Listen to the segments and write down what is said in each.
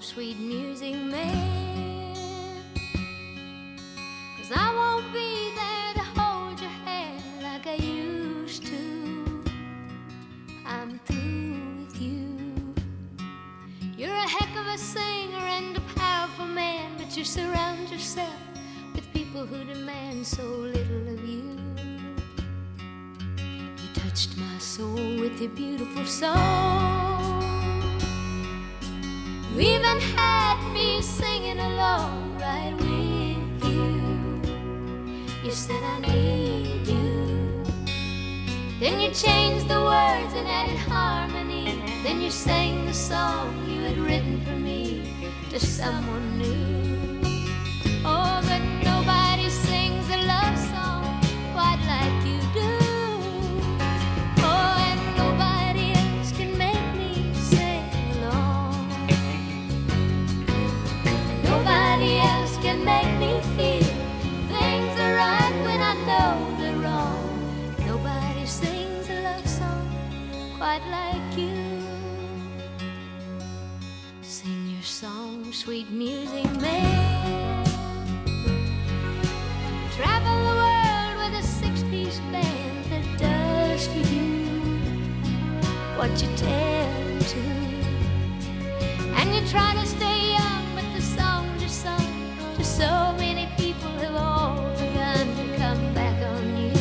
sweet music man. 'Cause I won't be there to hold your hand like I used to. I'm through with you. You're a heck of a singer and a powerful man, but you surround yourself with people who demand so little of you. You touched my soul with your beautiful song. You even had me singing along right with you. You said I need you. Then you changed the words and added harmony. Then you sang the song you had written for me to someone new. Oh, but nobody sings a love song quite like you do. Oh, and nobody else can make me sing along. Nobody else can make me feel things are right when I know they're wrong. Nobody sings a love song quite like you. Sing your song, sweet music man. Travel the world with a six-piece band that does for you what you tell to. And you try to stay young, but the songs you sung to so many people have all begun to come back on you.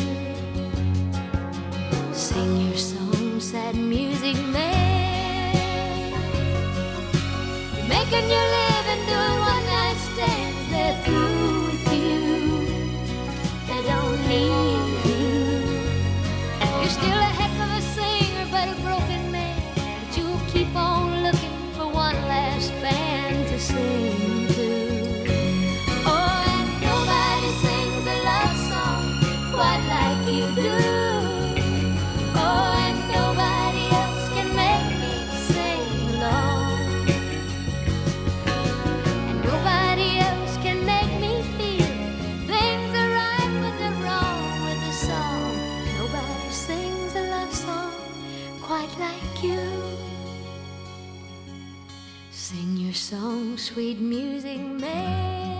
Sing your song, sad music man. You're making your living doing one-night stands. They're through with you. They don't need you. You're still a heck of a singer, but a broken man. But you'll keep on looking for one last band to sing to. Oh, and nobody sings a love song quite like you do. Oh, and nobody else can make me sing along. And nobody else can make me feel things are right when they're wrong with the song. Nobody sings a love song quite like you. Sing your song, sweet music man.